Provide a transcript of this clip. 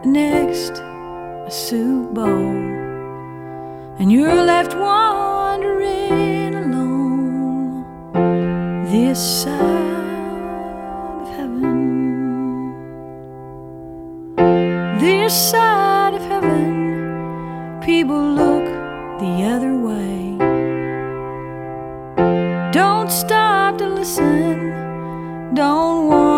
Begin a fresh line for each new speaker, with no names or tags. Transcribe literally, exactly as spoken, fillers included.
next a soup bowl, and you're left wandering alone this side of heaven. This side of heaven, people look the other way. Don't stop to listen, don't want